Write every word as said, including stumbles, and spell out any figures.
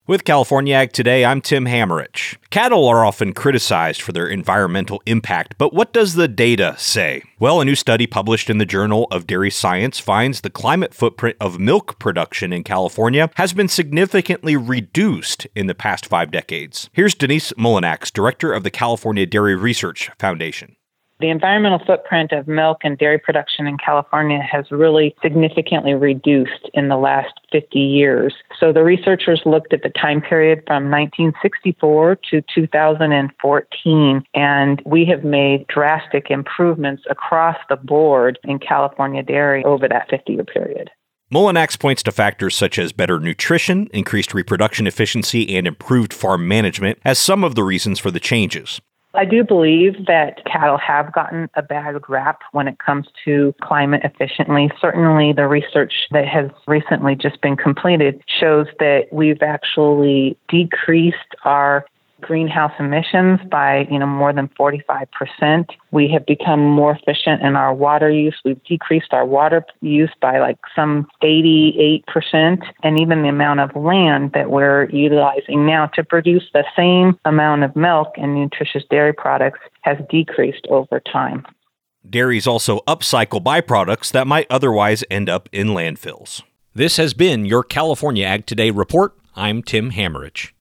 With California Ag Today, I'm Tim Hammerich. Cattle are often criticized for their environmental impact, but what does the data say? Well, a new study published in the Journal of Dairy Science finds the climate footprint of milk production in California has been significantly reduced in the past five decades. Here's Denise Mullinax, director of the California Dairy Research Foundation. The environmental footprint of milk and dairy production in California has really significantly reduced in the last fifty years. So the researchers looked at the time period from nineteen sixty-four to two thousand fourteen, and we have made drastic improvements across the board in California dairy over that fifty-year period. Mullinax points to factors such as better nutrition, increased reproduction efficiency, and improved farm management as some of the reasons for the changes. I do believe that cattle have gotten a bad rap when it comes to climate efficiently. Certainly, the research that has recently just been completed shows that we've actually decreased our greenhouse emissions by, you know, more than forty-five percent. We have become more efficient in our water use. We've decreased our water use by like some eighty-eight percent, and even the amount of land that we're utilizing now to produce the same amount of milk and nutritious dairy products has decreased over time. Dairies also upcycle byproducts that might otherwise end up in landfills. This has been your California Ag Today report. I'm Tim Hammerich.